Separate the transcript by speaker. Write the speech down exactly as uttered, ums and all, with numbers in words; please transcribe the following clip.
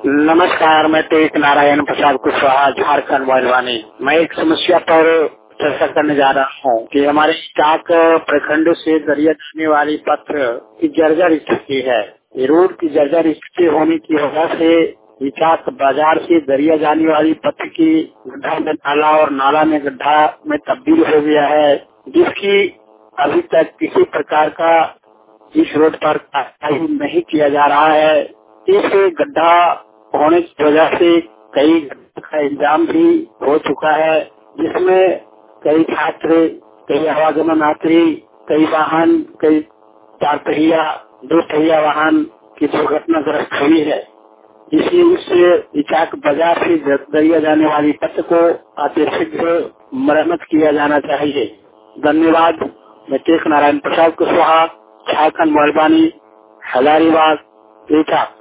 Speaker 1: नमस्कार, मैं तेज नारायण प्रसाद कुशवाहा, झारखंड मोहलवानी। मैं एक समस्या पर चर्चा करने जा रहा हूँ कि हमारे स्टाक प्रखंड से दरिया जाने वाली पत्र की जर्जर स्थिति है। ये रोड की जर्जर स्थिति होने की वजह से विकास बाजार से दरिया जाने वाली पत्र की गड्ढा में नाला और नाला में गड्ढा में तब्दील हो गया है, जिसकी अभी तक किसी प्रकार का इस रोड पर कार्य नहीं किया जा रहा है। इस गड्ढा होने की वजह से कई घटना का इंजाम भी हो चुका है, जिसमें कई छात्र, कई आवागमन यात्री, कई वाहन, कई चार पहिया, दो पहिया वाहन की दुर्घटनाग्रस्त हुई है। इसलिए इस इचाक बाजार से दरिया जाने वाली पथ को अतिशीघ्र मरम्मत किया जाना चाहिए। धन्यवाद। मैं तेज नारायण प्रसाद कुशवाहा, झारखंड मोहलवानी, हजारीबाग, इचाक।